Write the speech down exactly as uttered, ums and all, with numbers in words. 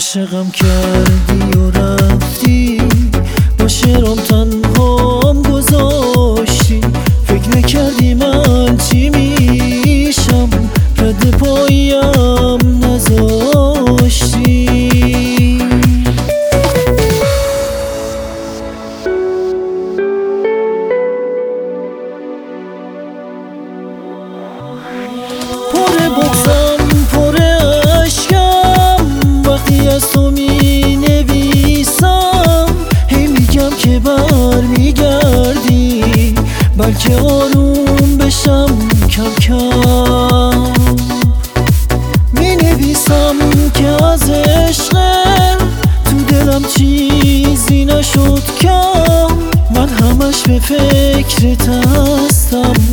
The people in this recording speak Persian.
عاشقم کردی و رفتی، با شعرام تنهام گذاشتی. فکر نکردی من چی میشم، رد پاییم نذاشتی. پر بغضم پر عشقم وقتی از تو می نویسم. هی میگم که بر میگردی، بلکه آروم بشم کم کم. می نویسم که از عشق تو دلم چیزی نشد کم. من همش به فکرت هستم،